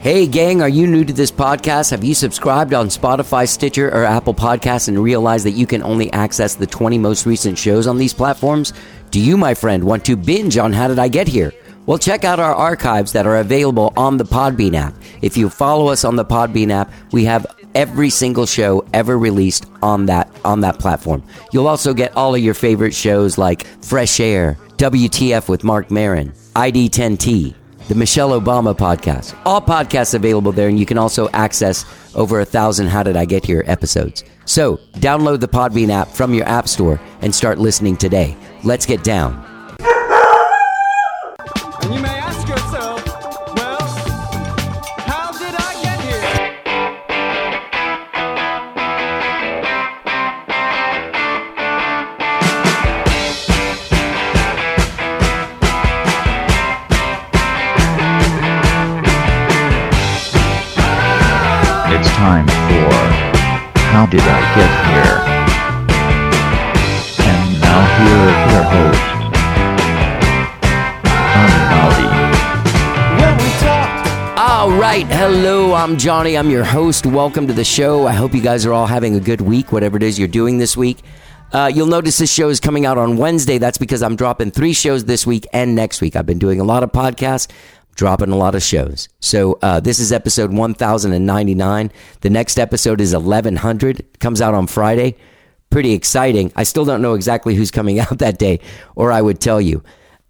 Hey gang, are you new to this podcast? Have you subscribed on Spotify, Stitcher, or Apple Podcasts and realized that you can only access the 20 most recent shows on these platforms? Do you, my friend, want to binge on How Did I Get Here? Well, check out our archives that are available on the Podbean app. If you follow us on the Podbean app, we have every single show ever released on that platform. You'll also get all of your favorite shows like Fresh Air, WTF with Mark Maron, ID10T, the Michelle Obama podcast. All podcasts available there, and you can also access over 1,000 How Did I Get Here episodes. So, download the Podbean app from your app store and start listening today. Let's get down. And you may ask yourself, well, how did I get here? It's time for How Did I Get Here? And now here is your host, When we talked, All right. Hello, I'm Johnny. I'm your host. Welcome to the show. I hope you guys are all having a good week, whatever it is you're doing this week. You'll notice this show is coming out on Wednesday. That's because I'm dropping 3 shows this week and next week. I've been doing a lot of podcasts, dropping a lot of shows. So this is episode 1099. The next episode is 1100. It comes out on Friday. Pretty exciting. I still don't know exactly who's coming out that day, or I would tell you.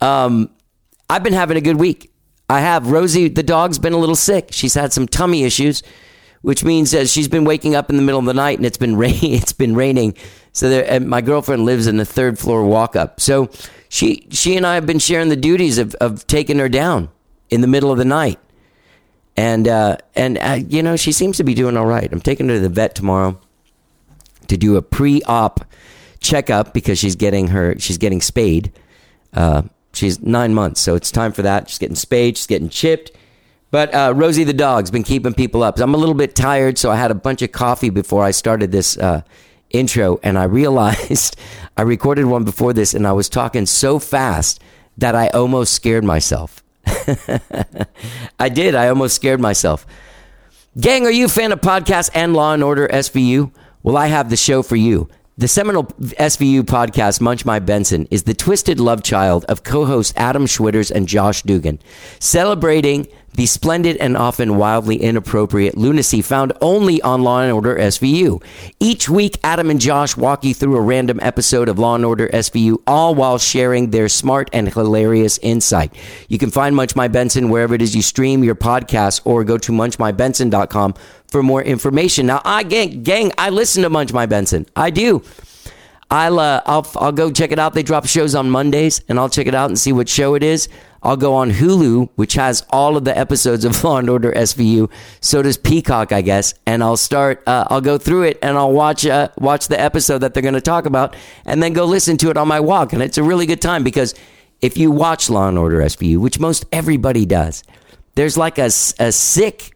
I've been having a good week. I have. Rosie, the dog's been a little sick. She's had some tummy issues, which means she's been waking up in the middle of the night, and it's been raining. So and my girlfriend lives in the 3rd floor walk up. So she and I have been sharing the duties of taking her down in the middle of the night. And you know, she seems to be doing all right. I'm taking her to the vet tomorrow to do a pre-op checkup because she's getting spayed. She's 9 months, so it's time for that. She's getting spayed, she's getting chipped. But Rosie the dog's been keeping people up. I'm a little bit tired, so I had a bunch of coffee before I started this intro, and I realized I recorded one before this, and I was talking so fast that I almost scared myself. I did. I almost scared myself. Gang, are you a fan of podcasts and Law & Order SVU? Well, I have the show for you. The seminal SVU podcast, Munch My Benson, is the twisted love child of co-hosts Adam Schwitters and Josh Dugan, celebrating the splendid and often wildly inappropriate lunacy found only on Law & Order SVU. Each week, Adam and Josh walk you through a random episode of Law & Order SVU, all while sharing their smart and hilarious insight. You can find Munch My Benson wherever it is you stream your podcast, or go to munchmybenson.com for more information. Now, gang, I listen to Munch My Benson. I do. I'll go check it out. They drop shows on Mondays, and I'll check it out and see what show it is. I'll go on Hulu, which has all of the episodes of Law & Order SVU. So does Peacock, I guess. And I'll go through it, and I'll watch the episode that they're going to talk about, and then go listen to it on my walk. And it's a really good time, because if you watch Law & Order SVU, which most everybody does, there's like a sick...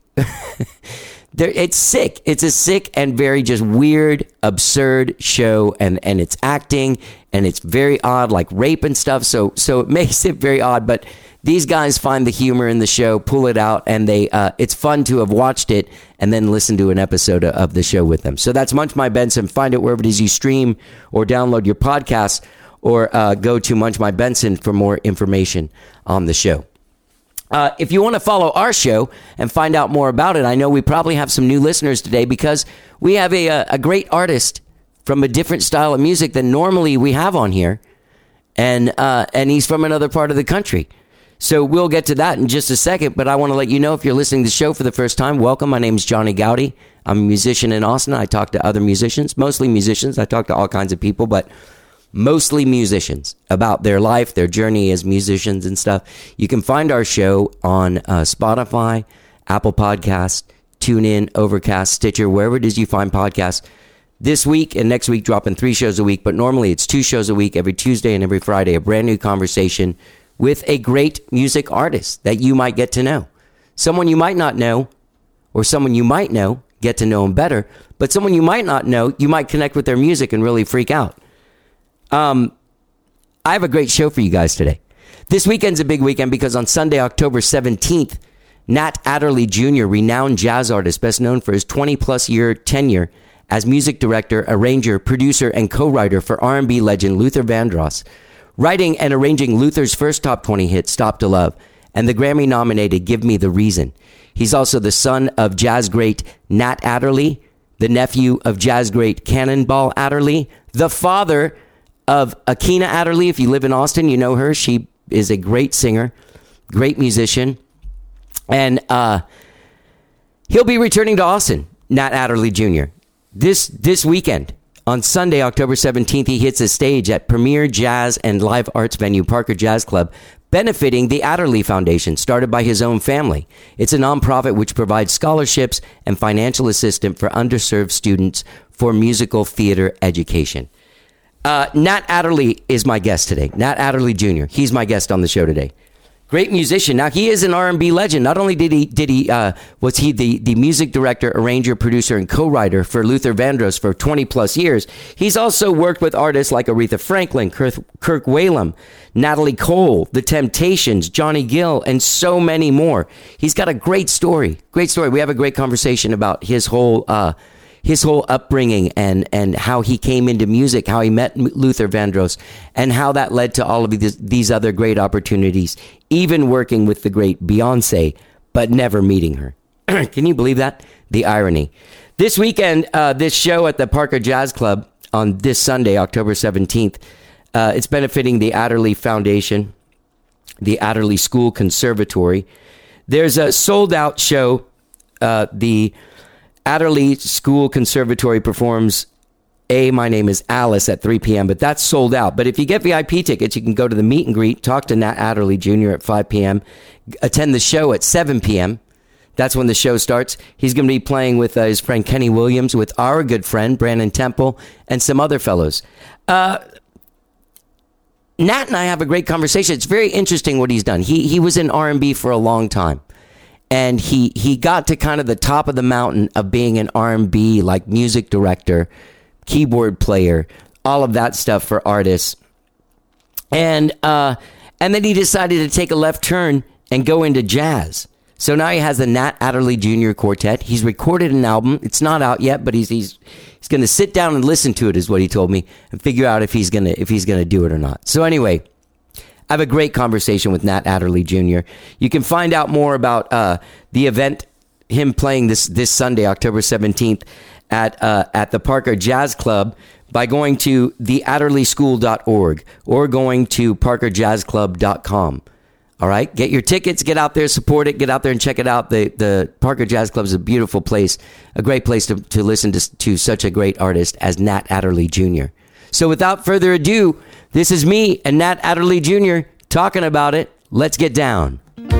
It's sick. It's a sick and very just weird, absurd show, and it's acting, and it's very odd, like rape and stuff. So it makes it very odd. But these guys find the humor in the show, pull it out, and it's fun to have watched it and then listen to an episode of the show with them. So that's Munch My Benson. Find it wherever it is you stream or download your podcast, or go to Munch My Benson for more information on the show. If you want to follow our show and find out more about it, I know we probably have some new listeners today, because we have a great artist from a different style of music than normally we have on here, and he's from another part of the country. So we'll get to that in just a second, but I want to let you know, if you're listening to the show for the first time, welcome. My name is Johnny Gowdy. I'm a musician in Austin. I talk to other musicians, mostly musicians. I talk to all kinds of people, but mostly musicians, about their life, their journey as musicians and stuff. You can find our show on Spotify, Apple Podcasts, TuneIn, Overcast, Stitcher, wherever it is you find podcasts. This week and next week, dropping 3 shows a week, but normally it's 2 shows a week, every Tuesday and every Friday, a brand new conversation with a great music artist that you might get to know. Someone you might not know, or someone you might know, get to know them better, but someone you might not know, you might connect with their music and really freak out. I have a great show for you guys today. This weekend's a big weekend, because on Sunday, October 17th, Nat Adderley Jr., renowned jazz artist, best known for his 20-plus year tenure as music director, arranger, producer, and co-writer for R&B legend Luther Vandross, writing and arranging Luther's first top 20 hit, Stop to Love, and the Grammy-nominated Give Me the Reason. He's also the son of jazz great Nat Adderley, the nephew of jazz great Cannonball Adderley, the father of Akina Adderley. If you live in Austin, you know her. She is a great singer, great musician. And he'll be returning to Austin, Nat Adderley Jr. This weekend. On Sunday, October 17th, he hits a stage at Premier Jazz and Live Arts venue Parker Jazz Club, benefiting the Adderley Foundation, started by his own family. It's a nonprofit which provides scholarships and financial assistance for underserved students for musical theater education. Nat Adderley is my guest today. Nat Adderley Jr. He's my guest on the show today. Great musician. Now, he is an R&B legend. Not only was he the music director, arranger, producer, and co-writer for Luther Vandross for 20 plus years, he's also worked with artists like Aretha Franklin, Kirk Whalum, Natalie Cole, The Temptations, Johnny Gill, and so many more. He's got a great story. Great story. We have a great conversation about his whole upbringing and how he came into music, how he met Luther Vandross, and how that led to all of these other great opportunities, even working with the great Beyonce, but never meeting her. Can you believe that? The irony. This weekend, this show at the Parker Jazz Club on this Sunday, October 17th, it's benefiting the Adderley Foundation, the Adderley School Conservatory. There's a sold-out show. The Adderley School Conservatory performs My Name is Alice at 3 p.m., but that's sold out. But if you get VIP tickets, you can go to the meet and greet, talk to Nat Adderley Jr. at 5 p.m., attend the show at 7 p.m. That's when the show starts. He's going to be playing with his friend Kenny Williams, with our good friend Brandon Temple, and some other fellows. Nat and I have a great conversation. It's very interesting what he's done. He was in R&B for a long time. And he got to kind of the top of the mountain of being an R&B, like music director, keyboard player, all of that stuff for artists. And then he decided to take a left turn and go into jazz. So now he has the Nat Adderley Jr. Quartet. He's recorded an album. It's not out yet, but he's going to sit down and listen to it, is what he told me, and figure out if he's going to do it or not. So anyway, I have a great conversation with Nat Adderley Jr. You can find out more about the event, him playing this Sunday, October 17th, at the Parker Jazz Club, by going to theadderleyschool.org or going to parkerjazzclub.com. All right, get your tickets, get out there, support it, get out there and check it out. The Parker Jazz Club is a beautiful place, a great place to listen to such a great artist as Nat Adderley Jr. So without further ado, this is me and Nat Adderley Jr. talking about it. Let's get down.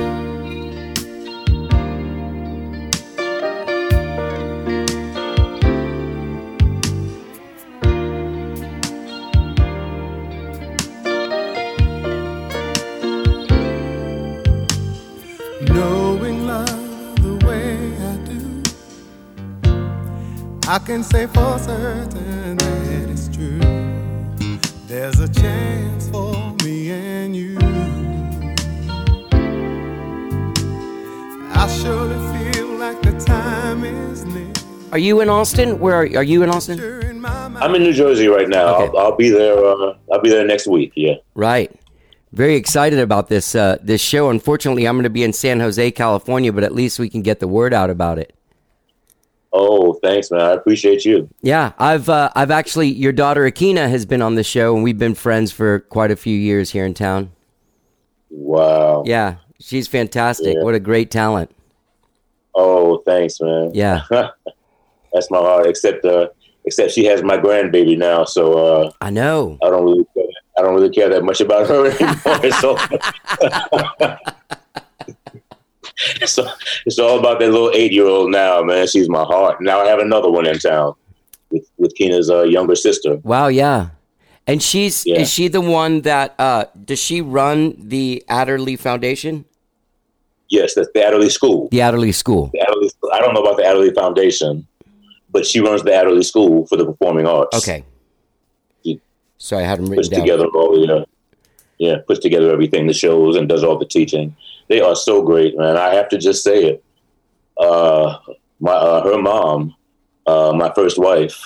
Knowing love the way I do, I can say for certain that it's true. There's a chance for me and you. I surely feel like the time is near. Are you in Austin? Where are you in Austin? I'm in New Jersey right now. Okay. I'll be there. I'll be there next week. Yeah. Right. Very excited about this show. Unfortunately, I'm going to be in San Jose, California, but at least we can get the word out about it. Oh, thanks, man. I appreciate you. Yeah, I've actually, your daughter Akina has been on the show, and we've been friends for quite a few years here in town. Wow. Yeah, she's fantastic. Yeah. What a great talent. Oh, thanks, man. Yeah. That's my heart. Except she has my grandbaby now, so I know. I don't really care that much about her anymore. So it's all about that little 8-year-old now, man. She's my heart. Now I have another one in town with Keena's younger sister. Wow, yeah. And is she the one that, does she run the Adderley Foundation? Yes, that's the Adderley School. The Adderley School. I don't know about the Adderley Foundation, but she runs the Adderley School for the Performing Arts. Okay. She Sorry, I hadn't written puts down. together puts together everything, the shows, and does all the teaching. They are so great, man. I have to just say it. Her mom, my first wife,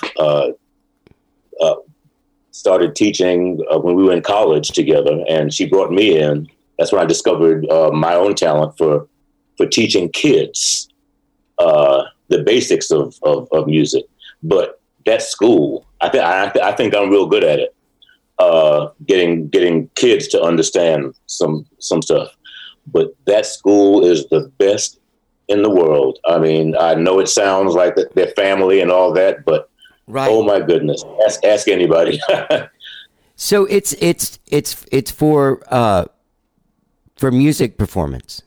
started teaching when we were in college together, and she brought me in. That's when I discovered my own talent for teaching kids the basics of music. But that school, I think I'm real good at it. Getting kids to understand some stuff. But that school is the best in the world. I mean, I know it sounds like their family and all that, but Right. oh my goodness, ask anybody. So it's for music performance.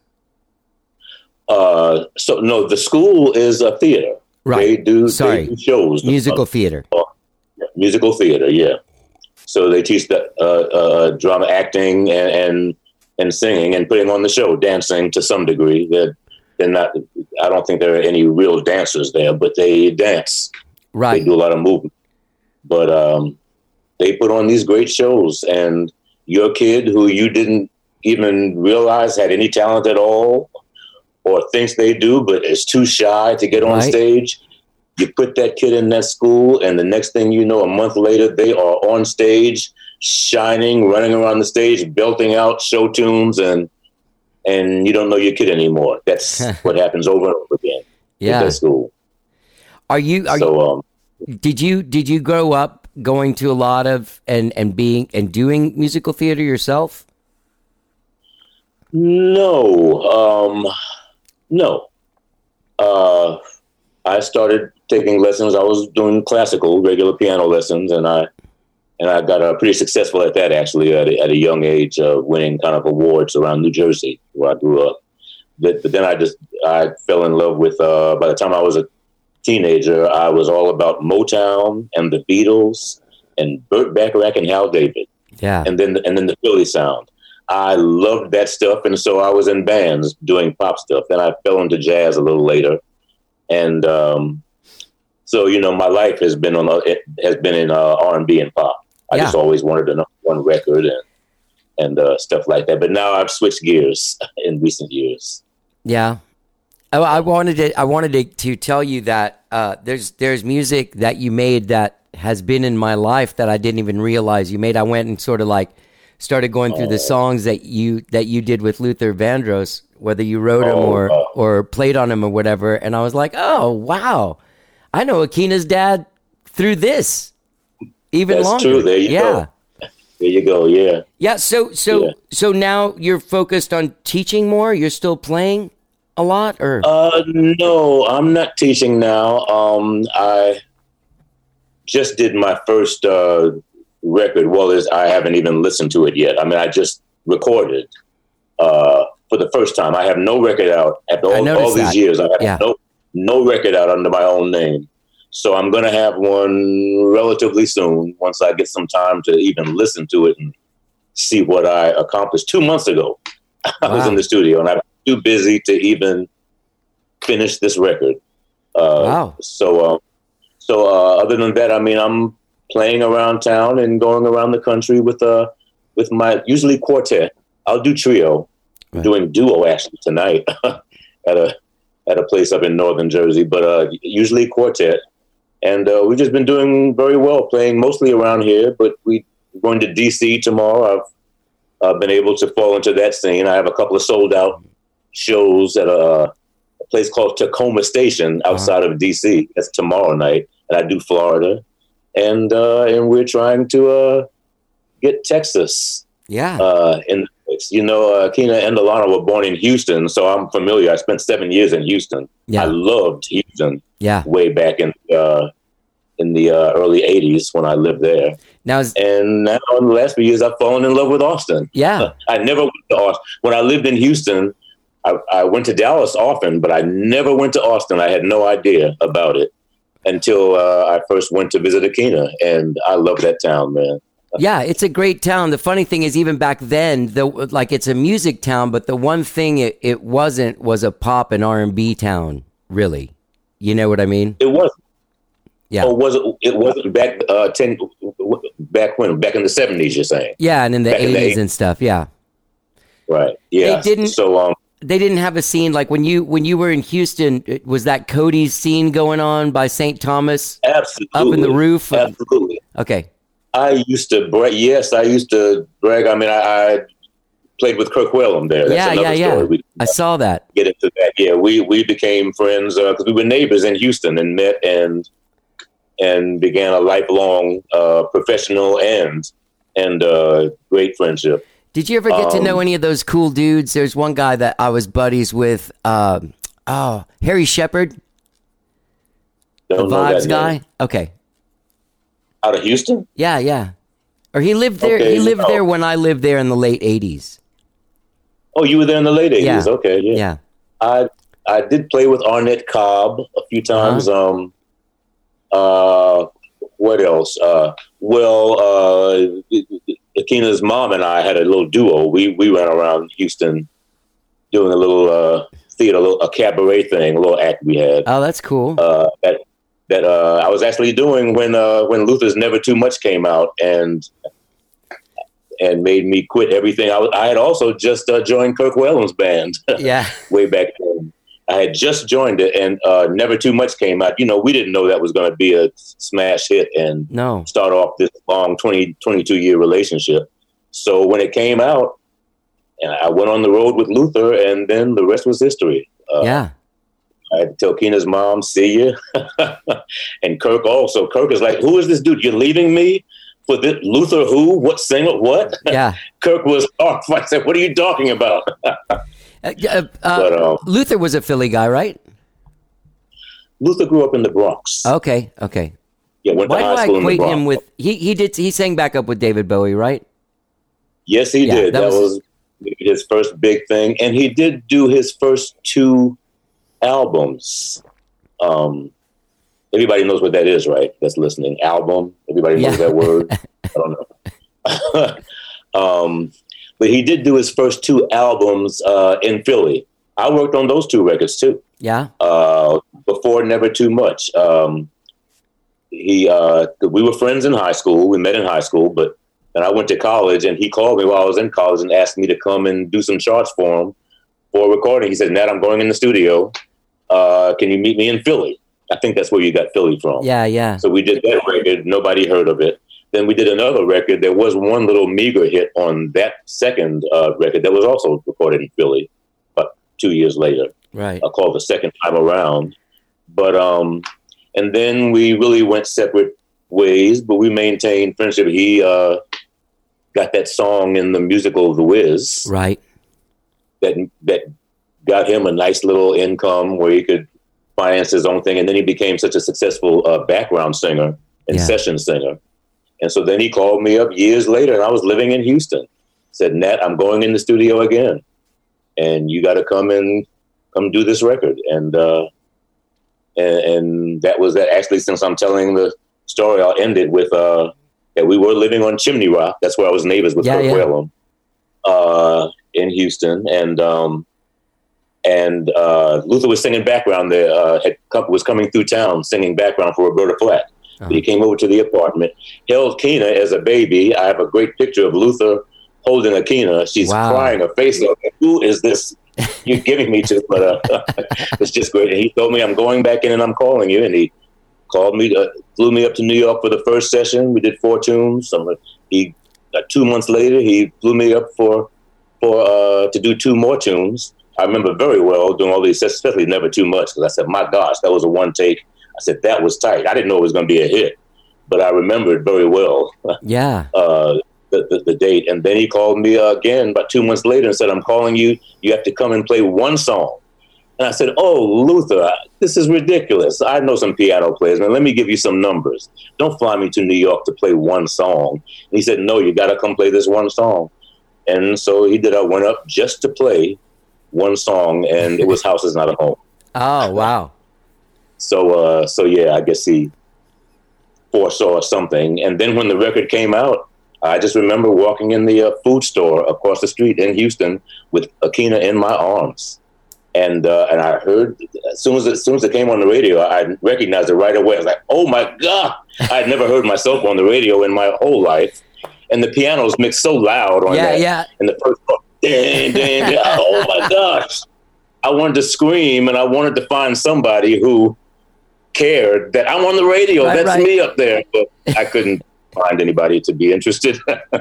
So no, the school is a theater. Right. They do shows. Musical theater. Musical theater, yeah. So they teach the drama, acting, and singing, and putting on the show, dancing to some degree. They're not. I don't think there are any real dancers there, but they dance. Right. They do a lot of movement. But they put on these great shows, and your kid who you didn't even realize had any talent at all, or thinks they do, but is too shy to get on stage. You put that kid in that school, and the next thing you know, a month later, they are on stage, shining, running around the stage, belting out show tunes, and you don't know your kid anymore. That's what happens over and over again in that school. Did you grow up going to a lot of and doing musical theater yourself? No. I started taking lessons. I was doing classical, regular piano lessons, and I got pretty successful at that, actually, at a young age, winning kind of awards around New Jersey, where I grew up. But then I fell in love with, by the time I was a teenager, I was all about Motown and the Beatles and Burt Bacharach and Hal David. Yeah. And then the Philly sound. I loved that stuff, and so I was in bands doing pop stuff. Then I fell into jazz a little later, and so my life has been in R&B and pop. I just always wanted to know one record and stuff like that. But now I've switched gears in recent years. Yeah, I wanted to tell you that there's music that you made that has been in my life that I didn't even realize you made. I went and sort of like started going through the songs that you did with Luther Vandross, whether you wrote them or played on them or whatever, and I was like, oh wow, I know Akina's dad through this. Even That's longer. True. There you go. There you go. Yeah. Yeah. So now you're focused on teaching more. You're still playing a lot, or? No, I'm not teaching now. I just did my first record. Well, I haven't even listened to it yet. I mean, I just recorded for the first time. I have no record out after all these years. I have no record out under my own name. So I'm going to have one relatively soon once I get some time to even listen to it and see what I accomplished. 2 months ago, I was in the studio and I was too busy to even finish this record. Wow. So other than that, I mean, I'm playing around town and going around the country with my usually quartet. I'll do trio. I'm doing duo actually tonight at a place up in northern Jersey, but usually quartet. And we've just been doing very well, playing mostly around here, but we're going to D.C. tomorrow. I've been able to fall into that scene. I have a couple of sold-out shows at a place called Tacoma Station outside of D.C. That's tomorrow night, and I do Florida. And we're trying to get Texas in the mix. Akina and Alana were born in Houston, so I'm familiar. I spent 7 years in Houston. I loved Houston way back in the early 80s when I lived there. Now in the last few years, I've fallen in love with Austin. Yeah. I never went to Austin. When I lived in Houston, I went to Dallas often, but I never went to Austin. I had no idea about it until I first went to visit Akina, and I love that town, man. Yeah, it's a great town. The funny thing is, even back then, it's a music town, but the one thing it wasn't was a pop and R&B town, really. You know what I mean? It wasn't. Yeah. Or was it? It wasn't back back when? Back in the 70s, you're saying? Yeah, and in the 80s and stuff. Yeah. Right. Yeah. They didn't. So they didn't have a scene like when you were in Houston. Was that Cody's scene going on by St. Thomas? Absolutely. Up in the roof. Absolutely. Okay. I used to brag. Yes, I used to brag. I mean, I played with Kirk Whalum there. That's another story. I saw that. Get into that. Yeah, we became friends because we were neighbors in Houston and met and began a lifelong professional and great friendship. Did you ever get to know any of those cool dudes? There's one guy that I was buddies with. Harry Shepard, the Vibes guy. Okay. Out of Houston? Yeah. Or he lived there. Okay, he lived there when I lived there in the late '80s. Oh, you were there in the late '80s. Yeah. Okay, yeah. I did play with Arnett Cobb a few times. What else? Akina's mom and I had a little duo. We ran around Houston doing a little theater, a cabaret thing, a little act we had. Oh, that's cool. That I was actually doing when Luther's Never Too Much came out and made me quit everything. I had also just joined Kirk Whalum's band. Yeah. Way back then. I had just joined it, and Never Too Much came out. You know, we didn't know that was going to be a smash hit and start off this long 22-year relationship. So when it came out, and I went on the road with Luther, and then the rest was history. Yeah. I had to tell Keena's mom, see you. And Kirk also. Kirk is like, who is this dude? You're leaving me for this? Luther who? What singer? What? Yeah. Kirk was horrified. I said, what are you talking about? Luther was a Philly guy, right? Luther grew up in the Bronx. Okay. Yeah, went to high school in the Bronx. Why do I equate him with... He sang back up with David Bowie, right? Yes, he did. That was his first big thing. And he did do his first 2 albums. Everybody knows what that is, right? That's listening. Album. Everybody knows that word. I don't know. But he did do his first 2 albums in Philly. I worked on those 2 records too. Yeah. Before Never Too Much. We were friends in high school. We met in high school, but then I went to college, and he called me while I was in college and asked me to come and do some charts for him for a recording. He said, Nat, I'm going in the studio. Can you meet me in Philly? I think that's where you got Philly from. Yeah. So we did that record. Nobody heard of it. Then we did another record. There was one little meager hit on that second record that was also recorded in Philly, about 2 years later. Right. Called The Second Time Around. But and then we really went separate ways, but we maintained friendship. He got that song in the musical The Wiz. Right. That got him a nice little income where he could finance his own thing. And then he became such a successful background singer and session singer. And so then he called me up years later, and I was living in Houston. Said, Nat, I'm going in the studio again, and you got to come do this record. And that was that. Actually, since I'm telling the story, I'll end it with that we were living on Chimney Rock. That's where I was neighbors with Kirk Whalum in Houston, and Luther was singing background there. Was coming through town singing background for Roberta Flack. He came over to the apartment, held Keena as a baby. I have a great picture of Luther holding Akina. She's crying her face off. Who is this you're giving me to? But it's just great. And he told me, I'm going back in and I'm calling you. And he called me, flew me up to New York for the first session. We did 4 tunes. 2 months later, he flew me up for to do 2 more tunes. I remember very well doing all these, especially Never Too Much, because I said, my gosh, that was a one take. I said, that was tight. I didn't know it was going to be a hit, but I remember it very well. Yeah. The date. And then he called me again about 2 months later and said, I'm calling you. You have to come and play one song. And I said, oh, Luther, this is ridiculous. I know some piano players, man. Let me give you some numbers. Don't fly me to New York to play one song. And he said, no, you got to come play this one song. And so he did. I went up just to play one song, and it was House Is Not a Home. Oh, wow. So yeah, I guess he foresaw something. And then when the record came out, I just remember walking in the food store across the street in Houston with Akina in my arms. And I heard, as soon as it came on the radio, I recognized it right away. I was like, oh my God. I'd never heard myself on the radio in my whole life. And the pianos mixed so loud on that. Yeah. And the first part, ding, ding, ding. Oh my gosh. I wanted to scream, and I wanted to find somebody who cared that I'm on the radio. Right, That's right. me up there. But I couldn't find anybody to be interested.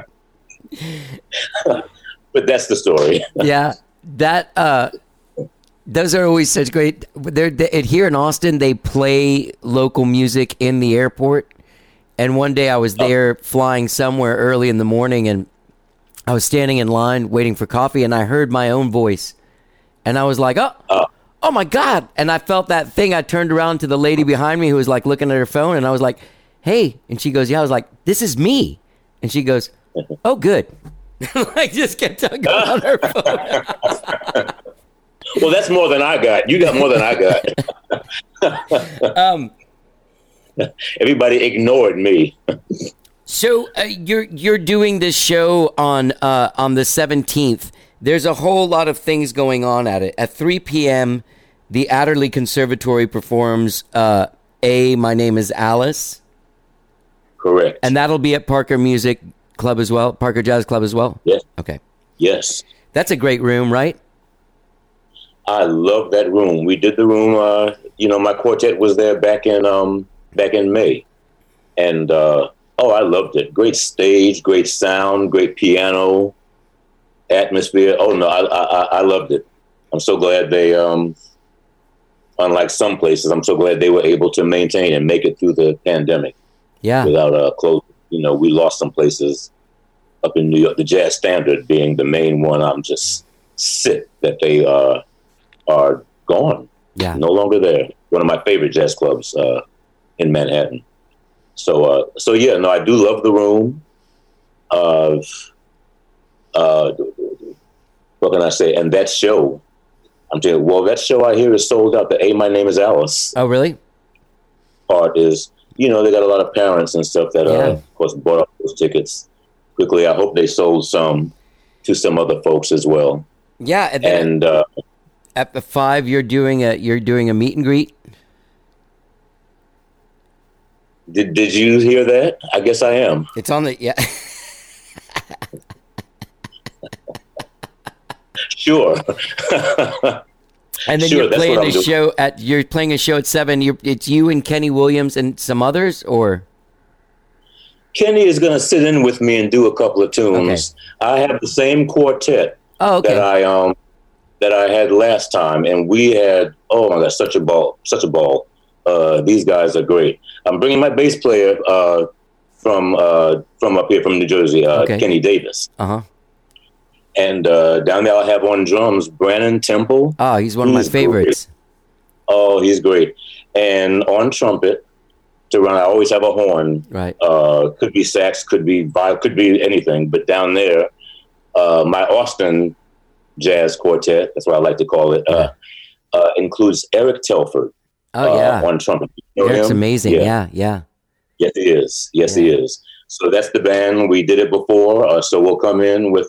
But that's the story. Yeah, that those are always such great. Here in Austin, they play local music in the airport. And one day I was there flying somewhere early in the morning, and I was standing in line waiting for coffee, and I heard my own voice, and I was like, oh my God. And I felt that thing. I turned around to the lady behind me who was like looking at her phone, and I was like, hey. And she goes, yeah. I was like, this is me. And she goes, oh, good. Like, just kept going on her phone. Well, that's more than I got. You got more than I got. Everybody ignored me. So you're doing this show on the 17th. There's a whole lot of things going on at it. At 3 p.m., the Adderley Conservatory performs My Name is Alice. Correct. And that'll be at Parker Music Club as well, Parker Jazz Club as well? Yes. Okay. Yes. That's a great room, right? I love that room. We did the room, my quartet was there back in May. And, I loved it. Great stage, great sound, great piano, atmosphere. Oh, no, I loved it. I'm so glad they, unlike some places, I'm so glad they were able to maintain and make it through the pandemic. Yeah. Without closing. We lost some places up in New York, the Jazz Standard being the main one. I'm just sick that they are gone. Yeah. No longer there. One of my favorite jazz clubs in Manhattan. So yeah, no, I do love the room. What can I say? And that show, I'm telling you, well, that show I hear is sold out. The My Name is Alice Oh, really? part is, they got a lot of parents and stuff that, of course, bought up those tickets quickly. I hope they sold some to some other folks as well. Yeah. And at the 5, you're doing a meet and greet. did you hear that? I guess I am. It's on the Sure. And then Sure, you're that's playing what I'm doing. You're playing a show at 7. It's you and Kenny Williams and some others, or Kenny is going to sit in with me and do a couple of tunes. Okay. I have the same quartet that I had last time, and we had such a ball. These guys are great. I'm bringing my bass player from up here from New Jersey, Kenny Davis. And down there I have on drums Brandon Temple. Oh, he's one of my favorites. Great. Oh, he's great. And on trumpet, to run, I always have a horn. Right. Could be sax, could be violin, could be anything. But down there, my Austin Jazz Quartet, that's what I like to call it, includes Eric Telford. Oh, yeah. On trumpet. Eric's amazing. Yeah. Yes, he is. Yes, he is. So that's the band. We did it before. So we'll come in with...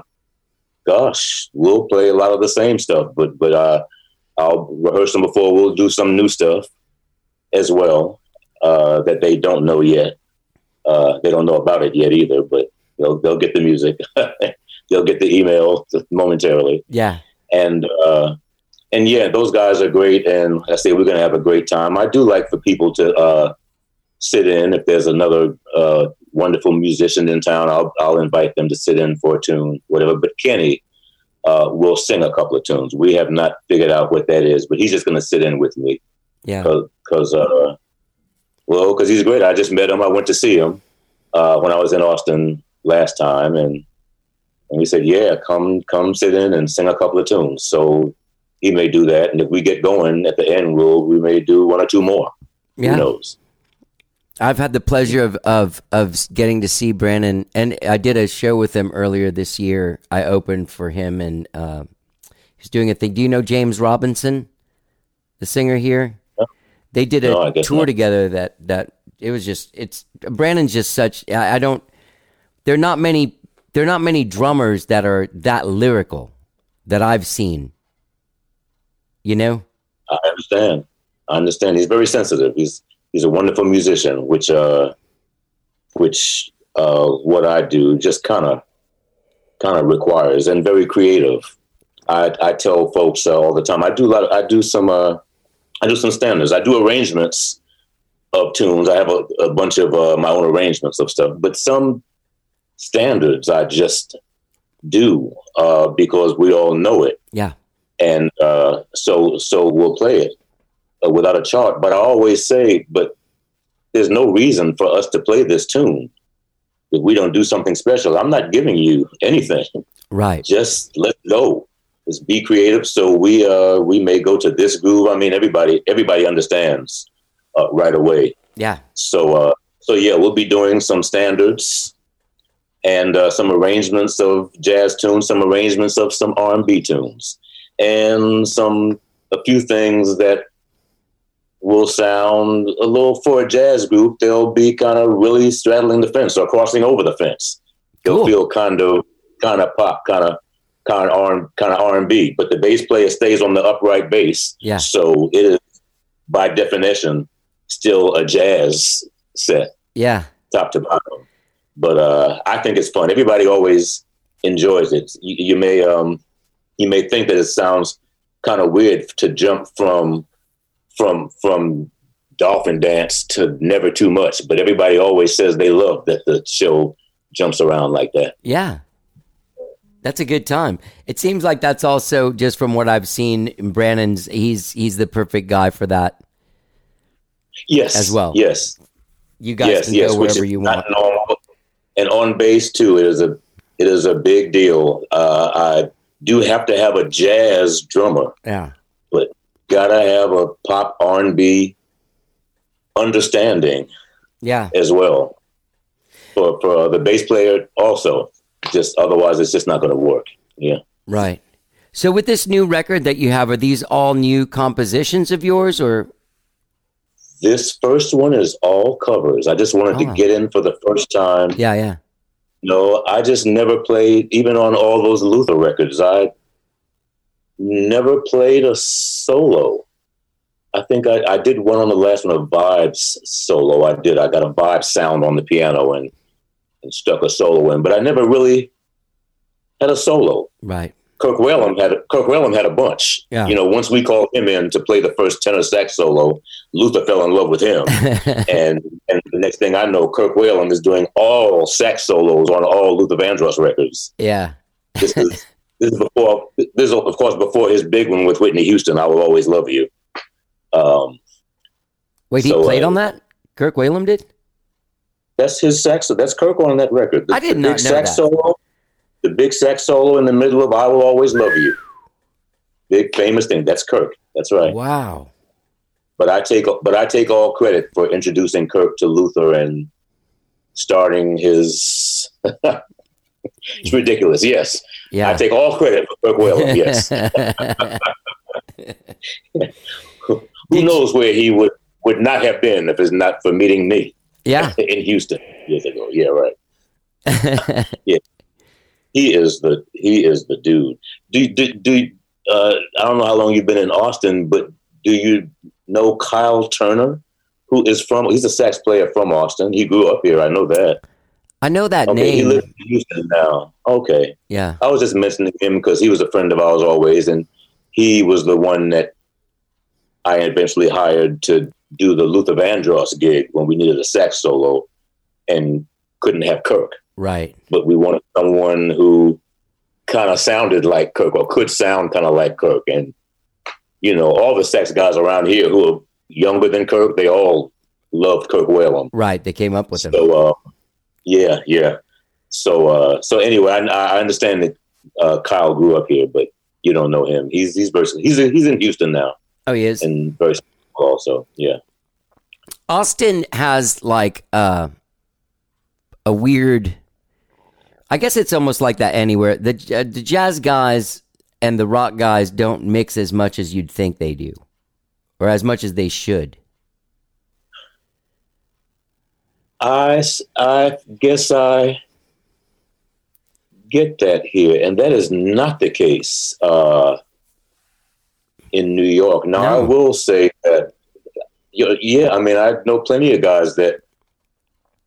we'll play a lot of the same stuff, but I'll rehearse them before. We'll do some new stuff as well that they don't know yet. They don't know about it yet either, but they'll get the music. They'll get the email momentarily. Yeah. And yeah, those guys are great. And I say we're going to have a great time. I do like for people to sit in. If there's another wonderful musician in town, I'll invite them to sit in for a tune, whatever. But Kenny will sing a couple of tunes. We have not figured out what that is, but he's just going to sit in with me. Yeah. Because he's great. I just met him. I went to see him when I was in Austin last time, and he said, "Yeah, come sit in and sing a couple of tunes." So he may do that, and if we get going at the end, we may do one or two more. Yeah. Who knows? I've had the pleasure of getting to see Brandon, and I did a show with him earlier this year. I opened for him, and he's doing a thing. Do you know James Robinson, the singer here? No. They did a tour together. That it was just Brandon's just such. There are not many drummers that are that lyrical that I've seen. I understand. He's very sensitive. He's a wonderful musician, which what I do just kind of requires, and very creative. I tell folks all the time. I do some standards. I do arrangements of tunes. I have a bunch of my own arrangements of stuff, but some standards I just do because we all know it. Yeah. And so we'll play it without a chart. But I always say, but there's no reason for us to play this tune if we don't do something special. I'm not giving you anything. Right. Just let go. Just be creative. So we may go to this groove. I mean, everybody understands right away. Yeah. So yeah, we'll be doing some standards and some arrangements of jazz tunes, some arrangements of some R&B tunes, and a few things that will sound a little, for a jazz group, they'll be kind of really straddling the fence or crossing over the fence. They'll feel kind of pop, kind of R&B, but the bass player stays on the upright bass. Yeah. So it is, by definition, still a jazz set. Yeah. Top to bottom. But I think it's fun. Everybody always enjoys it. You may think that it sounds kind of weird to jump from Dolphin Dance to Never Too Much, but everybody always says they love that the show jumps around like that. Yeah. That's a good time. It seems like that's also, just from what I've seen, Brandon's, he's the perfect guy for that. Yes. As well. Yes. You guys can go wherever you want. Normal. And on bass too, it is a big deal. I do have to have a jazz drummer. Yeah. But gotta have a pop R&B understanding. Yeah. As well. For the bass player also. Just otherwise it's just not going to work. Yeah. Right. So with this new record that you have, are these all new compositions of yours, or? This first one is all covers. I just wanted to get in for the first time. Yeah, yeah. No, I just never played, even on all those Luther records, I never played a solo. I think I did one on the last one, a Vibes solo. I got a Vibes sound on the piano and stuck a solo in, but I never really had a solo. Right. Kirk Whalum had a bunch. Yeah. You know, once we called him in to play the first tenor sax solo, Luther fell in love with him. and the next thing I know, Kirk Whalum is doing all sax solos on all Luther Vandross records. Yeah. This is of course before his big one with Whitney Houston, I Will Always Love You. Wait, he played on that? Kirk Whalum did? That's his sax. That's Kirk on that record. I did not know that. Solo, the big sax solo in the middle of I Will Always Love You. Big famous thing. That's Kirk. That's right. Wow. But I take all credit for introducing Kirk to Luther and starting his. It's ridiculous. Yes. Yeah. I take all credit for Kirk Whalum. Yes. Who knows where he would not have been if it's not for meeting me. Yeah. In Houston years ago. Yeah. Right. Yeah. He is the dude. I don't know how long you've been in Austin, but do you know Kyle Turner, he's a sax player from Austin. He grew up here. I know that. I know that name. He lives in Houston now. Okay. Yeah. I was just mentioning him because he was a friend of ours always, and he was the one that I eventually hired to do the Luther Vandross gig when we needed a sax solo and couldn't have Kirk. Right. But we wanted someone who kind of sounded like Kirk or could sound kind of like Kirk. And, you know, all the sax guys around here who are younger than Kirk, they all loved Kirk Whalum. Right. They came up with him. So, yeah. So anyway, I understand that Kyle grew up here, but you don't know him. He's in Houston now. Oh, he is? And very also, yeah. Austin has like a weird, I guess it's almost like that anywhere. The jazz guys and the rock guys don't mix as much as you'd think they do, or as much as they should. I guess I get that here, and that is not the case in New York. Now, No. I will say that, yeah, I mean, I know plenty of guys that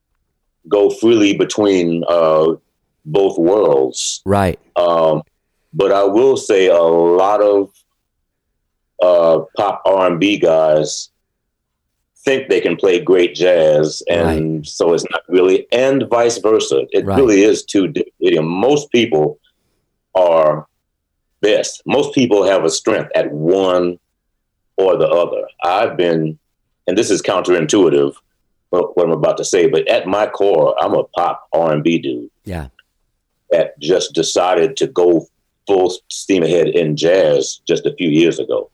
go freely between both worlds. Right. But I will say a lot of pop R&B guys think they can play great jazz, and so it's not really, and vice versa. It really is too different. Most people are best. Most people have a strength at one or the other. I've been, and this is counterintuitive, what I'm about to say, but at my core, I'm a pop R&B dude. Yeah. That just decided to go full steam ahead in jazz just a few years ago.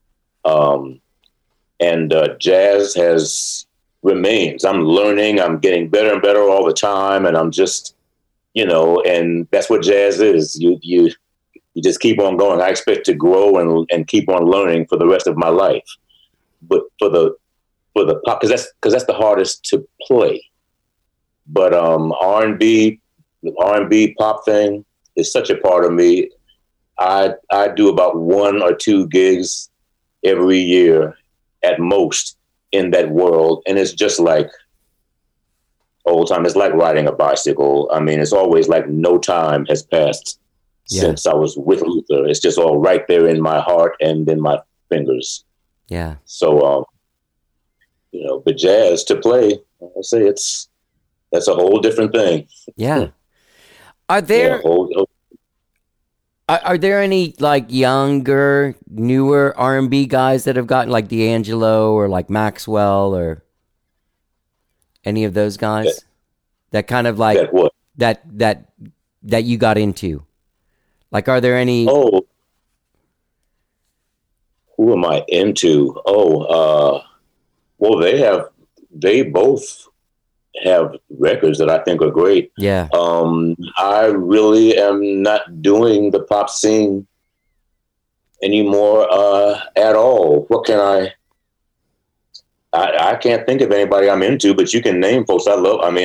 And jazz remains. I'm learning, I'm getting better and better all the time. And I'm just, and that's what jazz is. You just keep on going. I expect to grow and keep on learning for the rest of my life. But for the pop, because that's the hardest to play. But R&B, the R&B pop thing is such a part of me. I do about 1 or 2 gigs every year at most in that world. And it's just like old time. It's like riding a bicycle. I mean, it's always like no time has passed since I was with Luther. It's just all right there in my heart and in my fingers. Yeah. So, but jazz to play, I say that's a whole different thing. Yeah. Are there are there any like younger, newer R&B guys that have gotten like D'Angelo or like Maxwell or any of those guys that kind of like that you got into? Like, are there any? Oh, who am I into? Well, they both have records that I think are great. Yeah. I really am not doing the pop scene anymore at all. What can I can't think of anybody I'm into, but you can name folks I love. I mean,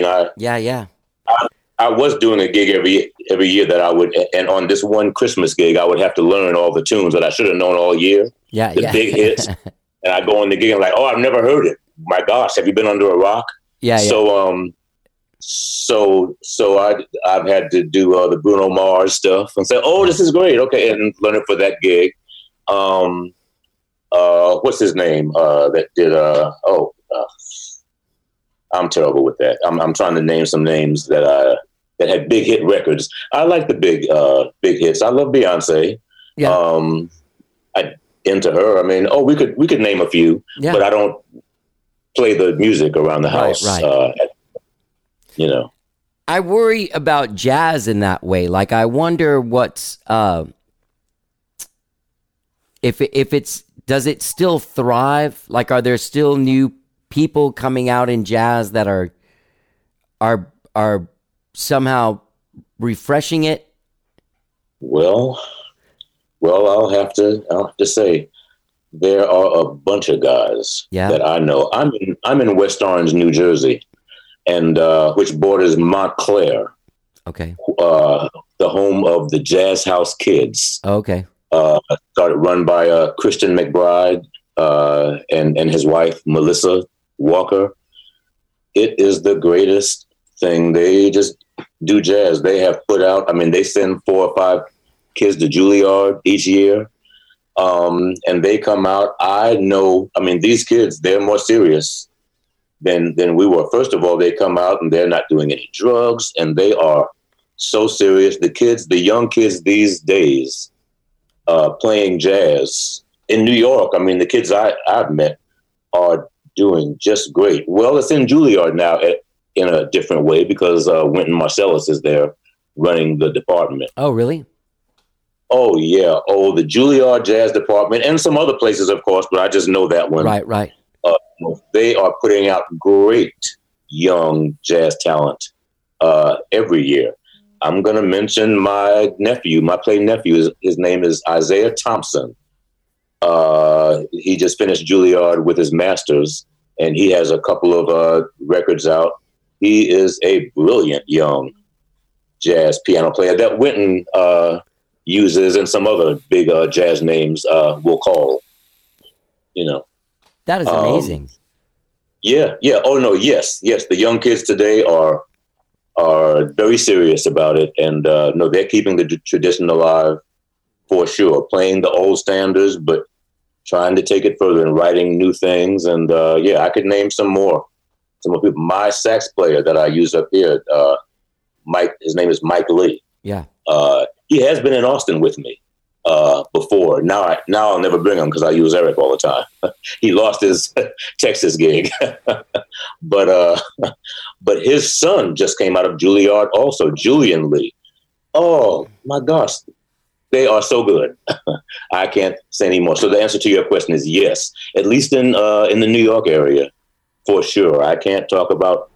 I was doing a gig every year that I would, and on this one Christmas gig, I would have to learn all the tunes that I should have known all year. Yeah. The big hits. And I go on the gig and I'm like, oh, I've never heard it. My gosh, have you been under a rock? Yeah. So I've had to do the Bruno Mars stuff and say, oh, this is great. Okay. And learn it for that gig. What's his name? That did, I'm terrible with that. I'm trying to name some names that had big hit records. I like the big hits. I love Beyonce. Yeah. I into her. I mean, we could name a few, but I don't play the music around the house. Right. I worry about jazz in that way. Like, I wonder what's does it still thrive? Like, are there still new people coming out in jazz that are somehow refreshing it? Well, I'll have to say there are a bunch of guys that I know. I'm in West Orange, New Jersey, and which borders Montclair. Okay. The home of the Jazz House Kids. Okay. Started run by Christian McBride and his wife Melissa Walker. It is the greatest thing. They just do jazz. They have put out. I mean, they send 4 or 5 kids to Juilliard each year. And they come out. I know, I mean, these kids, they're more serious than we were. First of all, they come out and they're not doing any drugs, and they are so serious. The young kids these days, playing jazz in New York. I mean, the kids I've met are doing just great. Well, it's in Juilliard now in a different way because Wynton Marsalis is there running the department. Oh, really? Oh, yeah. Oh, the Juilliard Jazz Department and some other places, of course, but I just know that one. Right. They are putting out great young jazz talent every year. I'm going to mention my nephew, my play nephew. His name is Isaiah Thompson. He just finished Juilliard with his master's, and he has a couple of records out. He is a brilliant young jazz piano player that Wynton uses, and some other big jazz names will call. That is amazing. Yeah. Oh no, yes. The young kids today are very serious about it, and no, they're keeping the tradition alive. for sure. Playing the old standards, but trying to take it further and writing new things. And I could name some more. Some more people. My sax player that I use up here, Mike. His name is Mike Lee. Yeah. He has been in Austin with me before. Now I'll never bring him because I use Eric all the time. He lost his Texas gig, but his son just came out of Juilliard also, Julian Lee. Oh my gosh, they are so good. I can't say any more. So the answer to your question is yes, at least in the New York area, for sure. I can't talk about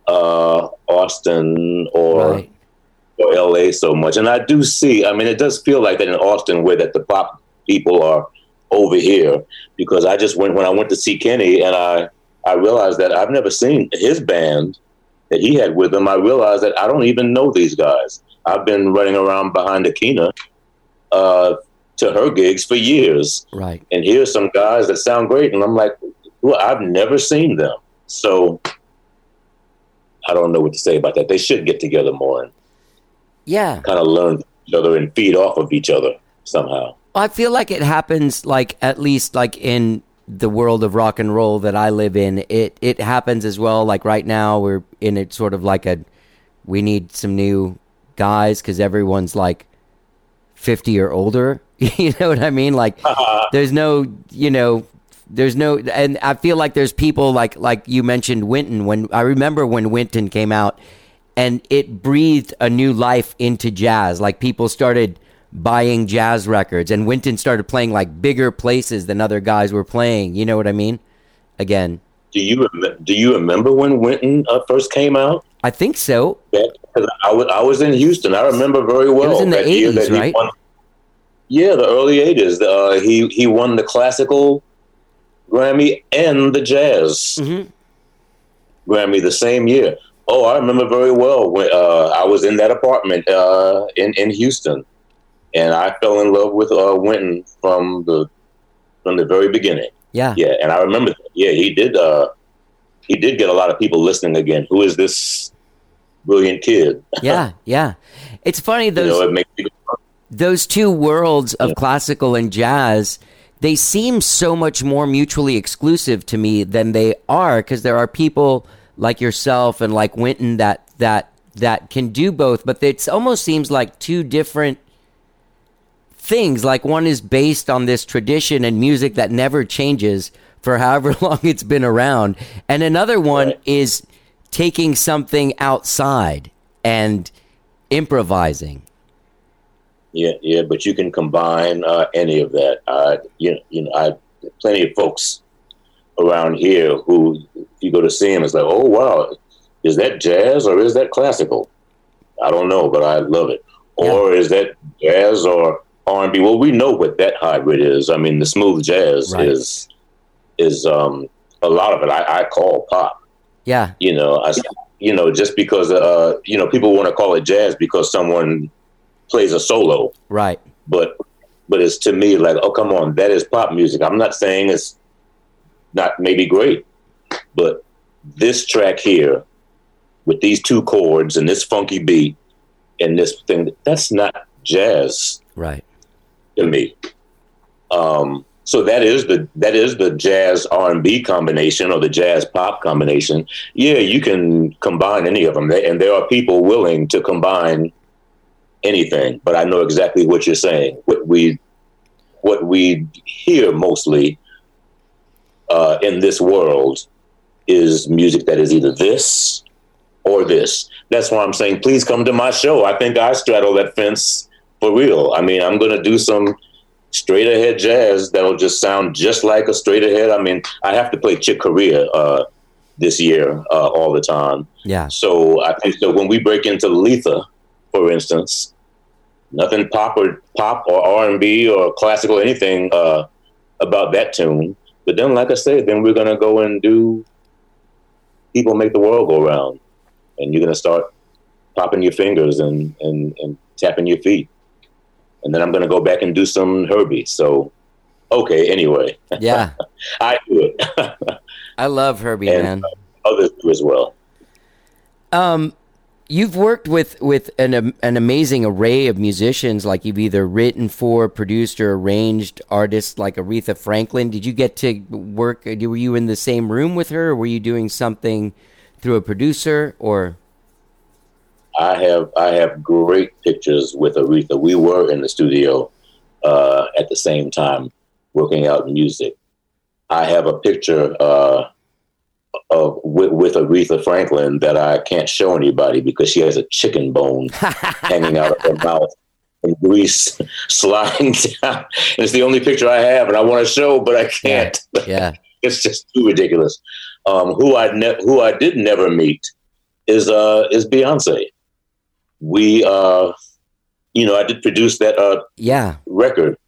Austin or LA so much. And I do see, I mean, it does feel like that in Austin, where that the pop people are over here, because when I went to see Kenny, and I realized that I've never seen his band that he had with him. I realized that I don't even know these guys. I've been running around behind Akina to her gigs for years. Right. And here's some guys that sound great. And I'm like, well, I've never seen them. So I don't know what to say about that. They should get together more and kind of learn from each other and feed off of each other somehow. I feel like it happens, like, at least like in the world of rock and roll that I live in, it happens as well. Like right now we're in it sort of like we need some new guys because everyone's like 50 or older. You know what I mean? Like there's no, and I feel like there's people like you mentioned Wynton. When I remember when Wynton came out, and it breathed a new life into jazz. Like people started buying jazz records, and Wynton started playing like bigger places than other guys were playing. You know what I mean? Again, do you remember when Wynton first came out? I think so. I was in Houston. I remember very well. It was in the 80s, right? The early 80s. He won the classical Grammy and the jazz Grammy the same year. Oh, I remember very well when I was in that apartment in Houston, and I fell in love with Wynton from the very beginning. Yeah, and I remember. Yeah, he did get a lot of people listening again. Who is this brilliant kid? Yeah. It's funny those two worlds of classical and jazz. They seem so much more mutually exclusive to me than they are, because there are people like yourself and like Wynton that can do both, but it almost seems like two different things. Like one is based on this tradition and music that never changes for however long it's been around, and another one is taking something outside and improvising. Yeah, but you can combine any of that. I plenty of folks around here who, if you go to see them, it's like, oh wow, is that jazz or is that classical? I don't know, but I love it. Or is that jazz or R&B? Well, we know what that hybrid is. I mean, the smooth jazz is a lot of it. I call pop. Yeah, just because people want to call it jazz because someone plays a solo, right? But it's, to me, like, oh, come on, that is pop music. I'm not saying it's not maybe great, but this track here with these two chords and this funky beat and this thing, that's not jazz, right? To me. So that is the jazz R&B combination or the jazz pop combination. Yeah, you can combine any of them, and there are people willing to combine anything. But I know exactly what you're saying. What we hear mostly in this world is music that is either this or this. That's why I'm saying, please come to my show. I think I straddle that fence for real. I mean, I'm going to do some straight ahead jazz that'll just sound just like a straight ahead. I mean, I have to play Chick Corea this year all the time. Yeah. So I think that when we break into Letha, for instance, nothing pop or R&B or classical, anything about that tune. But then, like I said, then we're going to go and do People Make the World Go Round. And you're going to start popping your fingers and tapping your feet. And then I'm going to go back and do some Herbie. So, okay, anyway. Yeah. I do it. I love Herbie, and man. Others do as well. You've worked with an amazing array of musicians. Like you've either written for, produced, or arranged artists like Aretha Franklin. Did you get to work? Were you in the same room with her, or were you doing something through a producer? Or I have great pictures with Aretha. We were in the studio at the same time working out music. I have a picture with Aretha Franklin that I can't show anybody because she has a chicken bone hanging out of her mouth and grease sliding down. And it's the only picture I have, and I want to show, but I can't. Yeah. It's just too ridiculous. Who I did never meet is Beyonce. We I did produce that record.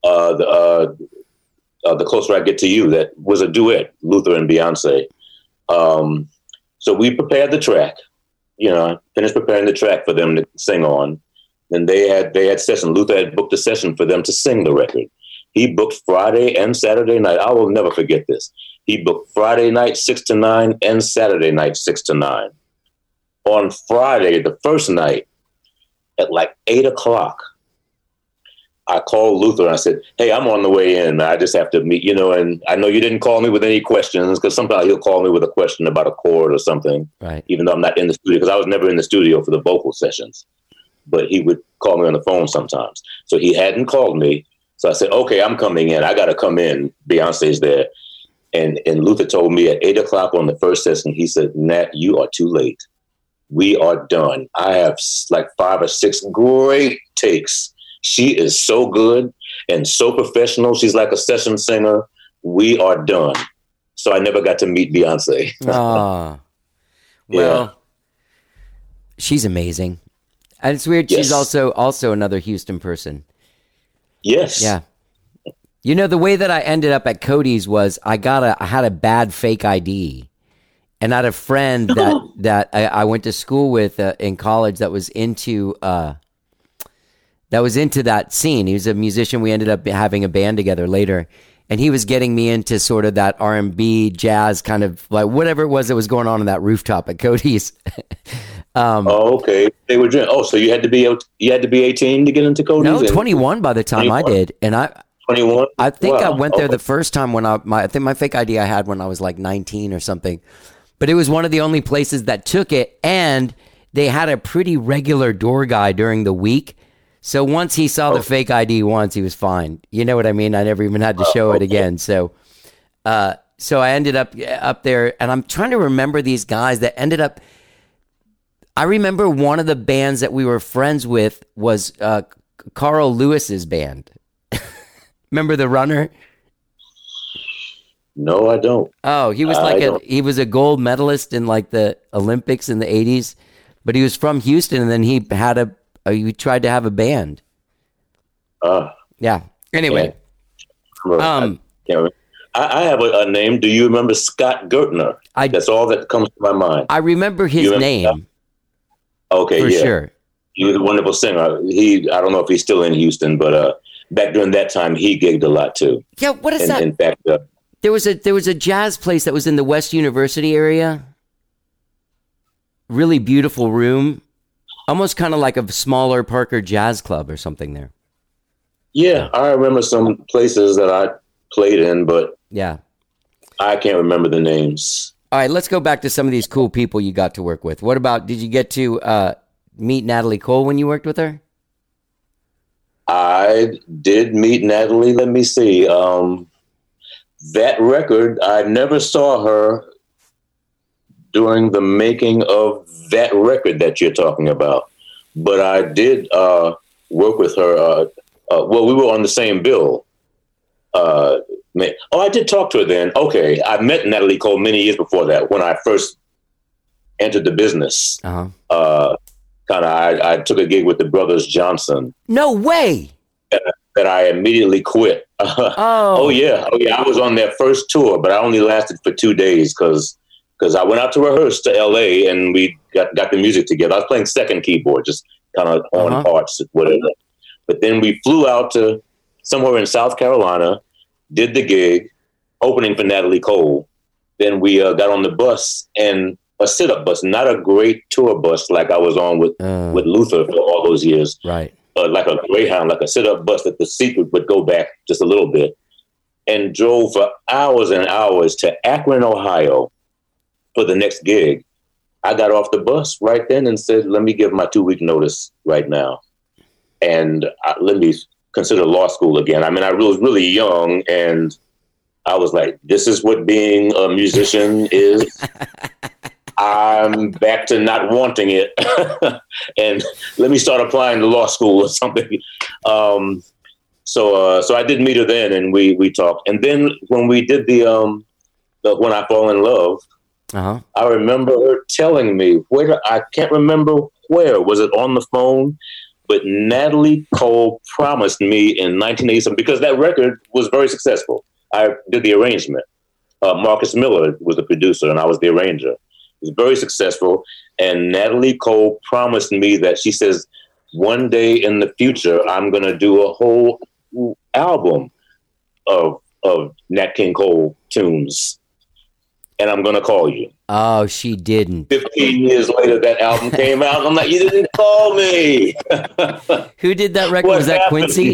The Closer I Get to You, that was a duet, Luther and Beyonce. So we prepared the track, finished preparing the track for them to sing on. And they had session. Luther had booked a session for them to sing the record. He booked Friday and Saturday night. I will never forget this. He booked Friday night 6 to 9 and Saturday night 6 to 9. On Friday, the first night, at like 8 o'clock, I called Luther and I said, "Hey, I'm on the way in. I just have to meet, and I know you didn't call me with any questions, because sometimes he'll call me with a question about a chord or something, right? Even though I'm not in the studio, because I was never in the studio for the vocal sessions, but he would call me on the phone sometimes. So he hadn't called me. So I said, okay, I'm coming in. I got to come in. Beyonce's there. And Luther told me at 8 o'clock on the first session, he said, "Nat, you are too late. We are done. I have like 5 or 6 great takes. She is so good and so professional. She's like a session singer. We are done." So I never got to meet Beyonce. Well, she's amazing. And it's weird. Yes. She's also another Houston person. Yes. Yeah. The way that I ended up at Cody's was I had a bad fake ID. And I had a friend that I went to school with in college that was into that scene. He was a musician. We ended up having a band together later, and he was getting me into sort of that R&B jazz kind of like whatever it was that was going on that rooftop at Cody's. Okay. They were drinking. Oh, so you had to be 18 to get into Cody's? No, 21 by the time 21? I did, and 21. I think I went there the first time when I think my fake ID I had when I was like 19 or something. But it was one of the only places that took it, and they had a pretty regular door guy during the week. So once he saw the fake ID once, he was fine. You know what I mean? I never even had to show it again. So I ended up there, and I'm trying to remember these guys that ended up. I remember one of the bands that we were friends with was Carl Lewis's band. Remember The Runner? No, I don't. Oh, he was he was a gold medalist in like the Olympics in the 80s, but he was from Houston, and then he had he tried to have a band. Yeah. Anyway. I have a name. Do you remember Scott Gertner? That's all that comes to my mind. I remember his name. Okay, for sure. He was a wonderful singer. I don't know if he's still in Houston, but back during that time, he gigged a lot too. Yeah, what is that? In fact, there was a jazz place that was in the West University area. Really beautiful room. Almost kind of like a smaller Parker Jazz Club or something there. Yeah, I remember some places that I played in, but yeah, I can't remember the names. All right, let's go back to some of these cool people you got to work with. What about, did you get to meet Natalie Cole when you worked with her? I did meet Natalie. Let me see. That record, I never saw her during the making of that record that you're talking about. But I did work with her. Well, we were on the same bill. I did talk to her then. Okay, I met Natalie Cole many years before that when I first entered the business. I took a gig with the Brothers Johnson. No way! That I immediately quit. Oh yeah. I was on their first tour, but I only lasted for 2 days because I went out to rehearse to LA and we got the music together. I was playing second keyboard, just kind of on parts, whatever. But then we flew out to somewhere in South Carolina, did the gig, opening for Natalie Cole. Then we got on the bus, and a sit-up bus, not a great tour bus like I was on with Luther for all those years. Right. Like a Greyhound, like a sit-up bus that the seat would go back just a little bit, and drove for hours and hours to Akron, Ohio for the next gig. I got off the bus right then and said, let me give my 2-week notice right now. And let me consider law school again. I mean, I was really young, and I was like, this is what being a musician is. I'm back to not wanting it. And let me start applying to law school or something. So I did meet her then, and we talked. And then when we did the When I Fall in Love, I remember her telling me, I can't remember where, was it on the phone? But Natalie Cole promised me in 1987, because that record was very successful. I did the arrangement. Marcus Miller was the producer, and I was the arranger. It was very successful. And Natalie Cole promised me that, she says, one day in the future, I'm going to do a whole album of Nat King Cole tunes. And I'm going to call you. Oh, she didn't. 15 years later, that album came out. I'm like, you didn't call me. Who did that record? Was that Quincy?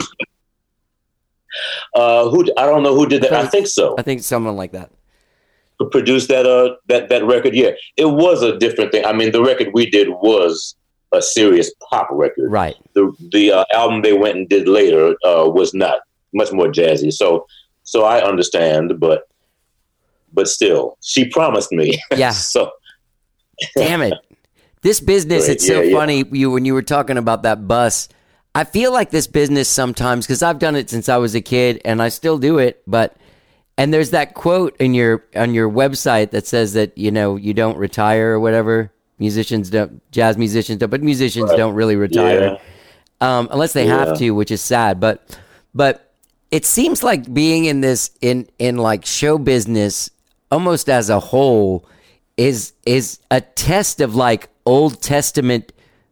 I don't know who did that. I think so. I think someone like that. Who produced that record? Yeah, it was a different thing. I mean, the record we did was a serious pop record. Right. The album they went and did later was not, much more jazzy. So I understand, but still, she promised me. Yeah. So, damn it. This business, it's so funny. When you were talking about that bus, I feel like this business sometimes, because I've done it since I was a kid and I still do it, and there's that quote on your website that says that, you don't retire or whatever. Jazz musicians don't, but musicians don't really retire. Unless they have to, which is sad. But it seems like being in this, in like show business, almost as a whole, is a test of like Old Testament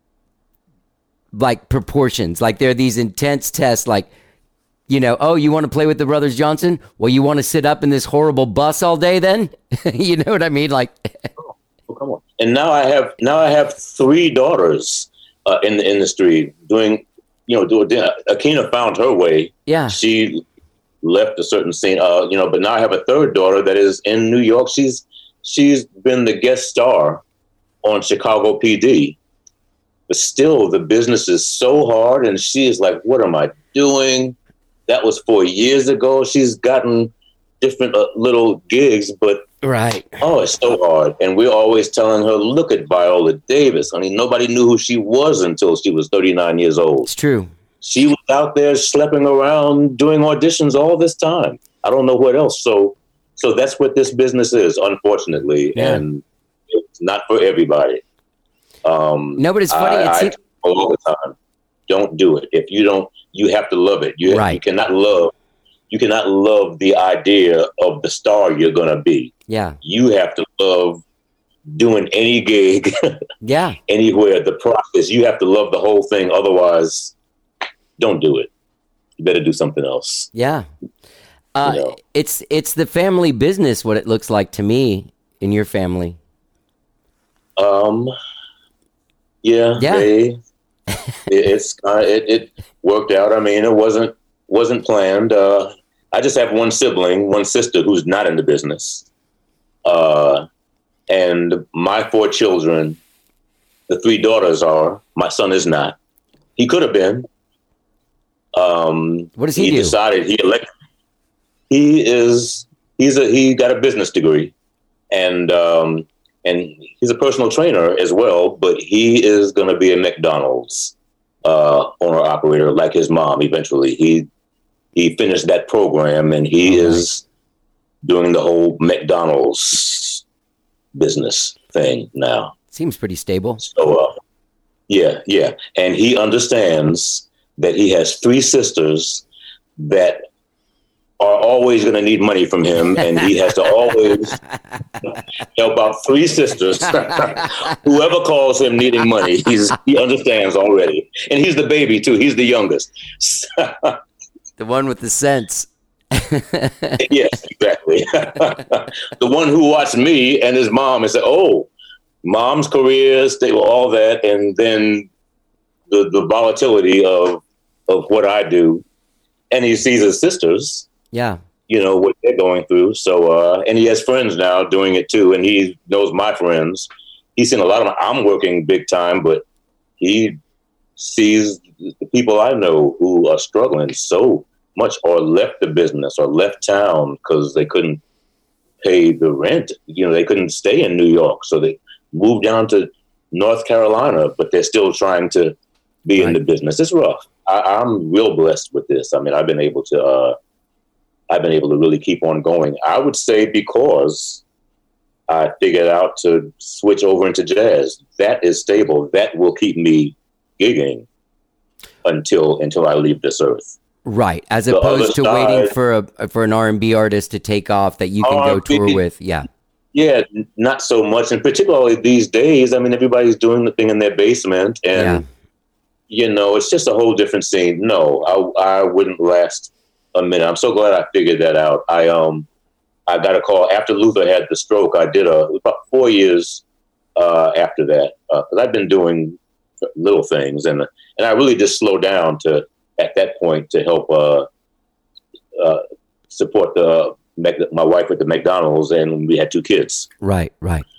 like proportions. Like there are these intense tests, like, oh, you want to play with the Brothers Johnson? Well, you want to sit up in this horrible bus all day then? You know what I mean? Like, oh, come on. And now I have 3 daughters in the industry doing, Akina found her way. Yeah. She left a certain scene, but now I have a 3rd daughter that is in New York. She's been the guest star on Chicago PD. But still, the business is so hard, and she is like, what am I doing? That was 4 years ago. She's gotten different little gigs, but it's so hard. And we're always telling her, look at Viola Davis. I mean, nobody knew who she was until she was 39 years old. It's true. She was out there schlepping around doing auditions all this time. I don't know what else. So that's what this business is, unfortunately. Yeah. And it's not for everybody. No, but it's funny. I tell all the time, don't do it. If you don't, you have to love it. You cannot love the idea of the star you're going to be. Yeah. You have to love doing any gig. Yeah. Anywhere, the process. You have to love the whole thing. Otherwise, don't do it. You better do something else. Yeah. It's the family business, what it looks like to me in your family. Yeah. It worked out. I mean, it wasn't planned. I just have one sister who's not in the business. And my 4 children, the 3 daughters are. My son is not. He could have been. What does he do? He decided he got a business degree, and he's a personal trainer as well, but he is going to be a McDonald's owner operator like his mom. Eventually, he finished that program, and he is doing the whole McDonald's business thing now. Seems pretty stable. So, yeah, and he understands that he has 3 sisters that are always going to need money from him, and he has to always help out 3 sisters. Whoever calls him needing money, he understands already. And he's the baby, too. He's the youngest. The one with the sense. Yes, exactly. The one who watched me and his mom and said, oh, mom's career, all that, and then the volatility of what I do. And he sees his sisters. Yeah. What they're going through. So, and he has friends now doing it too. And he knows my friends. He's seen a lot of them. I'm working big time, but he sees the people I know who are struggling so much or left the business or left town because they couldn't pay the rent. They couldn't stay in New York. So they moved down to North Carolina, but they're still trying to be in the business. It's rough. I'm real blessed with this. I mean, I've been able to really keep on going. I would say because I figured out to switch over into jazz. That is stable. That will keep me gigging until I leave this earth. Right, as opposed to waiting for an R&B artist to take off that you can go tour with. Yeah. Yeah, not so much, and particularly these days. I mean, everybody's doing the thing in their basement, and it's just a whole different scene. No, I wouldn't last a minute. I'm so glad I figured that out. I got a call after Luther had the stroke. I did about 4 years after that because I've been doing little things, and I really just slowed down at that point to help support my wife with the McDonald's, and we had 2 kids. Right.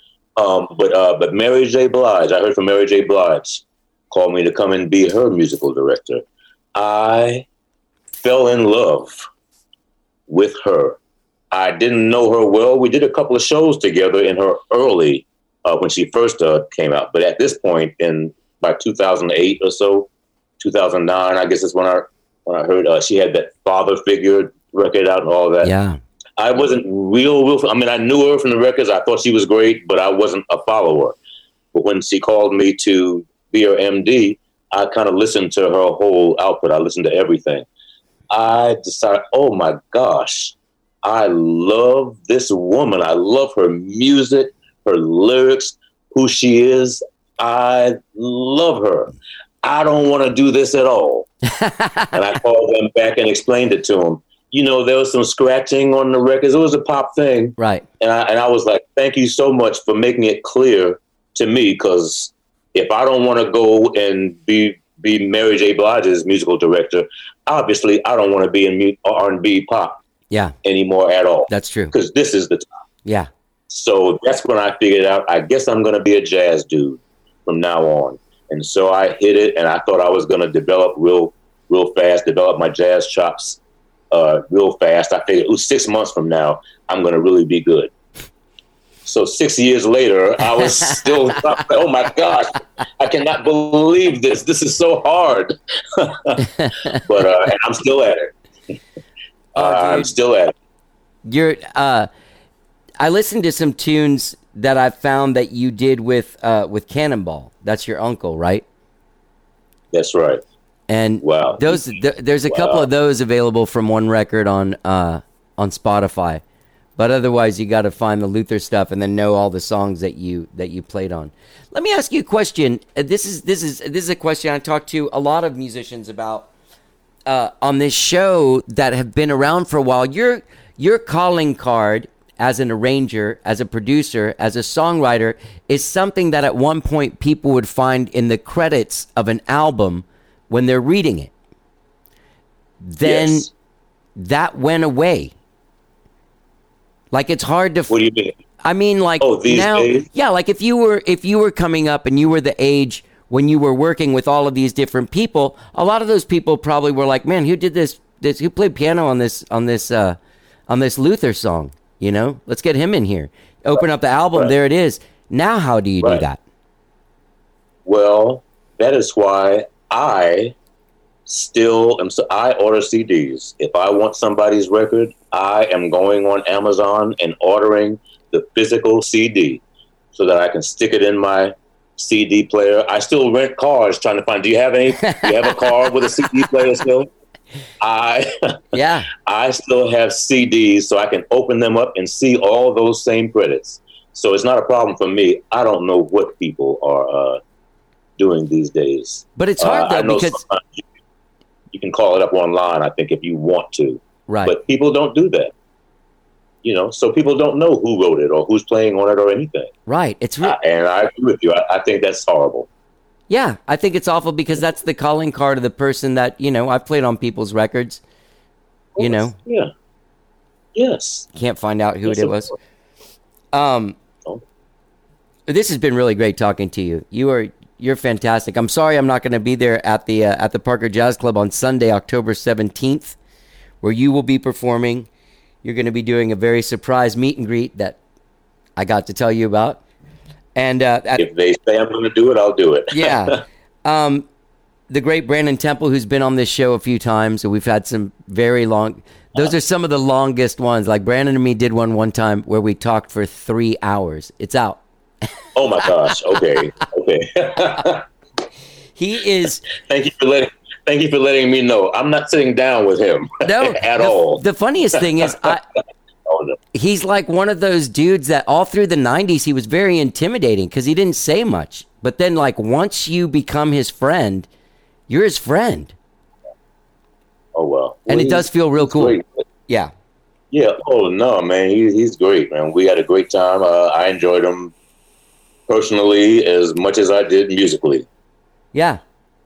But Mary J. Blige, I heard from Mary J. Blige, called me to come and be her musical director. I fell in love with her. I didn't know her well. We did a couple of shows together in her early, when she first came out. But at this point, by 2008 or so, 2009, I guess is when I heard she had that Father Figure record out and all that. Yeah. I wasn't real. I mean, I knew her from the records. I thought she was great, but I wasn't a follower. But when she called me to be her MD, I kind of listened to her whole output. I listened to everything. I decided, oh my gosh, I love this woman. I love her music, her lyrics, who she is. I love her. I don't want to do this at all. And I called them back and explained it to them. There was some scratching on the records. It was a pop thing. Right. And I was like, thank you so much for making it clear to me, because if I don't want to go and be Mary J. Blige's musical director, obviously I don't want to be in R&B pop anymore at all. That's true. Because this is the time. Yeah. So that's when I figured out, I guess I'm going to be a jazz dude from now on. And so I hit it, and I thought I was going to develop real fast, develop my jazz chops real fast. I figured 6 months from now, I'm going to really be good. So 6 years later, I was still, oh my gosh, I cannot believe this. This is so hard. But and I'm still at it. I'm still at it. I listened to some tunes that I found that you did with Cannonball. That's your uncle, right? That's right. And wow. There's a couple of those available from one record on Spotify. But otherwise, you got to find the Luther stuff and then know all the songs that you played on. Let me ask you a question. This is a question I talked to a lot of musicians about on this show that have been around for a while. Your calling card as an arranger, as a producer, as a songwriter is something that at one point people would find in the credits of an album when they're reading it. Then that went away. Like, it's hard to. What do you mean? I mean, like, these now, days? Yeah, like if you were coming up and you were the age when you were working with all of these different people, a lot of those people probably were like, man, who did this who played piano on this Luther song? Let's get him in here. Open up the album, there it is. Now, how do you do that? Well, that is why I still am. So I order CDs. If I want somebody's record, I am going on Amazon and ordering the physical CD so that I can stick it in my CD player. I still rent cars trying to find, do you have a car with a CD player still? I still have CDs so I can open them up and see all those same credits. So it's not a problem for me. I don't know what people are doing these days. But it's hard though, because you can call it up online, I think, if you want to. Right. But people don't do that. So people don't know who wrote it or who's playing on it or anything. Right. It's and I agree with you. I think that's horrible. Yeah, I think it's awful because that's the calling card of the person that, I've played on people's records, Yeah. Yes. Can't find out who Yes, it was. This has been really great talking to you. You're fantastic. I'm sorry I'm not going to be there at the Parker Jazz Club on Sunday, October 17th, where you will be performing. You're going to be doing a very surprise meet and greet that I got to tell you about. And if they say I'm going to do it, I'll do it. Yeah. The great Brandon Temple, who's been on this show a few times, so we've had some very long. Those are some of the longest ones. Like Brandon and me did one time where we talked for 3 hours. It's out. Oh my gosh. Okay. He is. Thank you for letting me know. I'm not sitting down with him at all. The funniest thing is, he's like one of those dudes that all through the 90s, he was very intimidating because he didn't say much. But then, like, once you become his friend, you're his friend. Oh, well. And it does feel real cool. Great. Yeah. Yeah. Oh, no, man. He's great, man. We had a great time. I enjoyed him personally as much as I did musically. Yeah.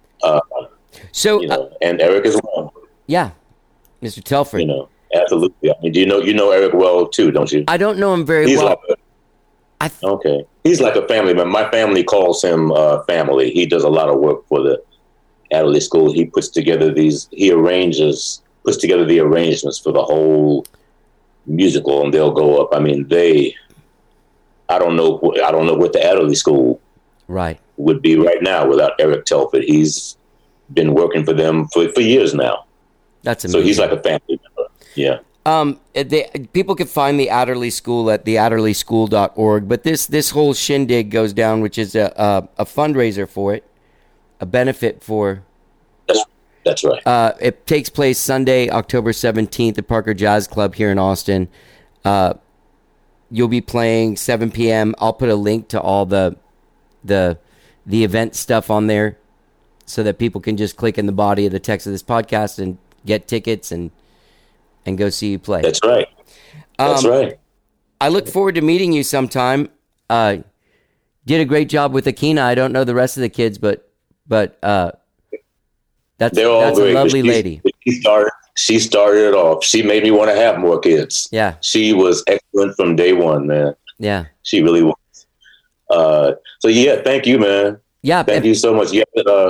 And Eric as well. Yeah. Mr. Telford. Absolutely. I mean, you know Eric well too, don't you? I don't know him very well. Okay. He's like a family member. My family calls him family. He does a lot of work for the Adderley School. He puts together puts together the arrangements for the whole musical, and they'll go up. I mean, I don't know what the Adderley School would be right now without Eric Telford. He's been working for them for years now. That's amazing. So he's like a family member. Yeah. People can find the Adderley School at theadderleyschool.org, but this whole shindig goes down, which is a fundraiser for it, a benefit for. That's right. It takes place Sunday, October 17th at Parker Jazz Club here in Austin. You'll be playing 7 p.m. I'll put a link to all the event stuff on there so that people can just click in the body of the text of this podcast and get tickets and go see you play. That's right. That's right. I look forward to meeting you sometime. Did a great job with Akina. I don't know the rest of the kids, but that's a lovely lady. She started it off. She made me want to have more kids. Yeah. She was excellent from day one, man. Yeah. She really was. So yeah, thank you, man. Yeah. Thank you so much. Yeah.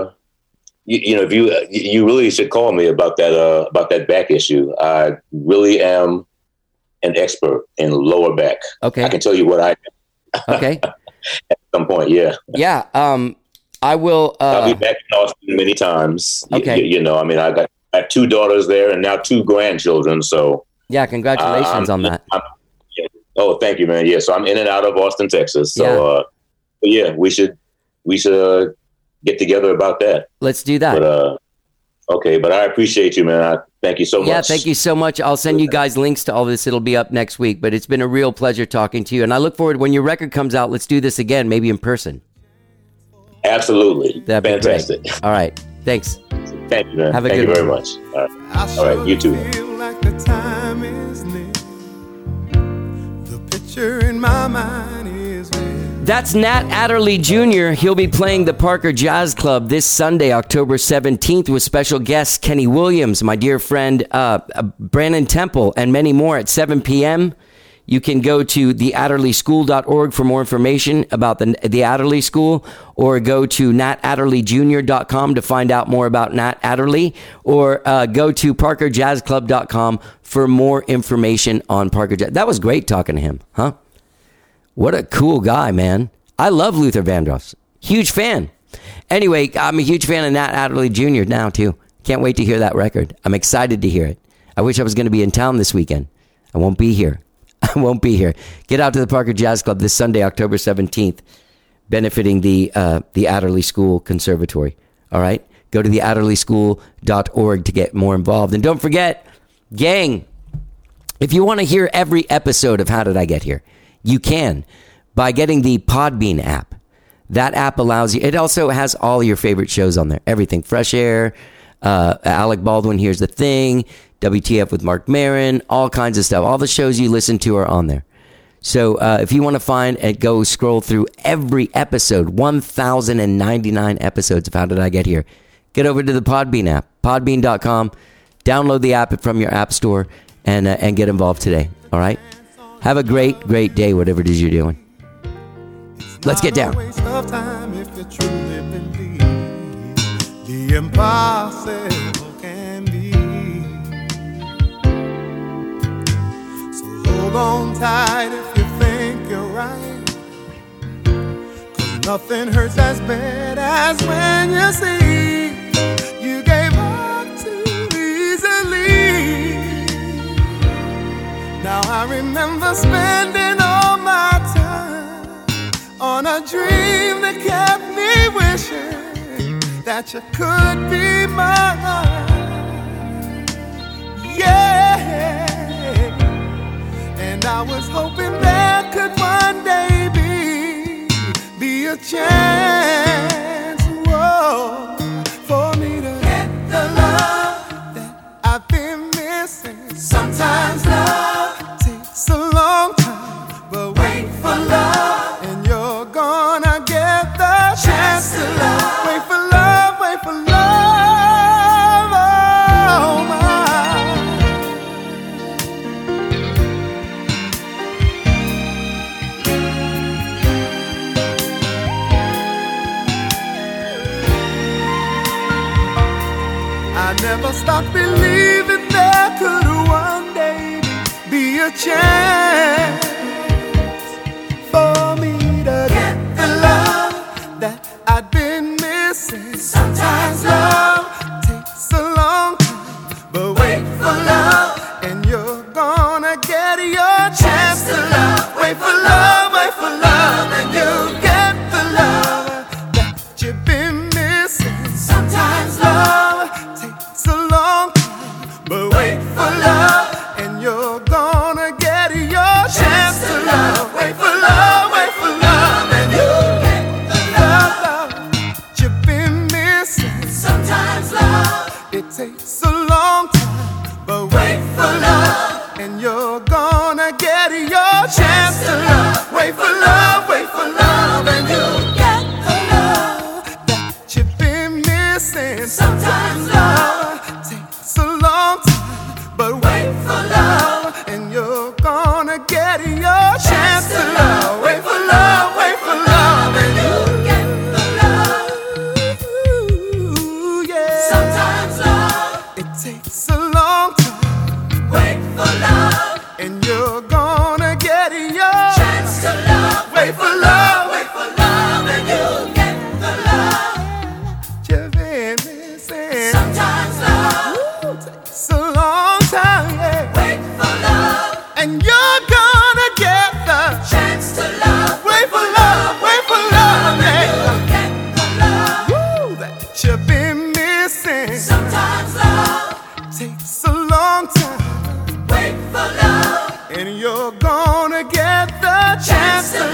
If you really should call me about that back issue. I really am an expert in lower back. Okay. I can tell you what I am. Okay. At some point, yeah. Yeah. I will. I'll be back in Austin many times. Okay. I have 2 daughters there and now 2 grandchildren. So yeah, congratulations on that. Oh, thank you, man. Yeah, so I'm in and out of Austin, Texas. So we should get together about that. Let's do that. But I appreciate you, man. Thank you so much. Yeah, thank you so much. I'll send you guys links to all this. It'll be up next week. But it's been a real pleasure talking to you. And I look forward, when your record comes out, let's do this again, maybe in person. Absolutely. That'd be fantastic. Great. All right. Thanks. Thank you, man. Have a Thank good you very one. much. All right. You too. Feel like the time is near. The picture in my mind is real. That's Nat Adderley Jr. He'll be playing the Parker Jazz Club this Sunday, October 17th, with special guests Kenny Williams, my dear friend Brandon Temple, and many more at 7 p.m. You can go to theadderleyschool.org for more information about the Adderley School, or go to natadderleyjr.com to find out more about Nat Adderley, or go to parkerjazzclub.com for more information on Parker Jazz. That was great talking to him, huh? What a cool guy, man. I love Luther Vandross. Huge fan. Anyway, I'm a huge fan of Nat Adderley Jr. now, too. Can't wait to hear that record. I'm excited to hear it. I wish I was going to be in town this weekend. I won't be here. Get out to the Parker Jazz Club this Sunday, October 17th, benefiting the Adderley School Conservatory. All right? Go to theadderleyschool.org to get more involved. And don't forget, gang, if you want to hear every episode of How Did I Get Here, you can by getting the Podbean app. That app allows you, it also has all your favorite shows on there. Everything, Fresh Air, Alec Baldwin, Here's the Thing, WTF with Mark Maron, all kinds of stuff. All the shows you listen to are on there. So if you want to find and go scroll through every episode, 1,099 episodes of How Did I Get Here, get over to the Podbean app, podbean.com. Download the app from your app store and get involved today. All right? Have a great, great day, whatever it is you're doing. Let's get down. Waste of time if you truly believe the impossible can be. So hold on tight if you think you're right, 'cause nothing hurts as bad as when you see you gave up too easily. Now I remember spending all my time on a dream that kept me wishing that you could be mine. Yeah, and I was hoping there could one day be a chance, whoa, for me to get the love that I've been missing. Sometimes love takes a long time, but wait for love, and you're gonna get the chance to love. Wait for love, wait for love, oh my. I never stopped believing there could one day be a chance for me to get the love that I'd been missing. Sometimes love takes a long time, but wait for love, and you're gonna get your chance to love. Wait for love, and you'll get the love that you've been missing. Sometimes love takes a long time, but wait for love, and you're gonna get your chance to love. Wait for love, and you'll get the love you've been missing. Sometimes love, it takes a long time, but wait for love, and you're gonna get your chance to love. Wait for love, and you'll get the love that you've been missing. Sometimes love takes a long time, but wait for love, and you're gonna get your chance to love. Wait for love, and you'll get the love. Ooh, yeah. Sometimes love, it takes a long time. Wait for love, and you're gonna get your chance to love. Wait for love, and you'll get the love you've been missing. Sometimes love, ooh, takes a long time, yeah. Wait for love, and you're gonna get the chance to love. Wait for love, yeah. You'll get the love, woo, that you've been missing. Sometimes love takes a long time. Wait for love, and you're gonna get the chance to